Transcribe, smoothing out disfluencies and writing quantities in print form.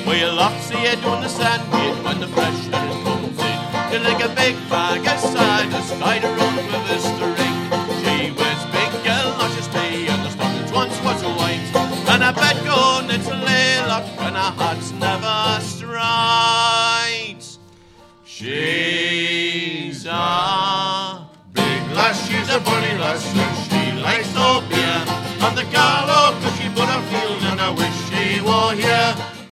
Well, you lots of you doing the sandwich when the fresh air comes in. You're like a big bag of sardines, sky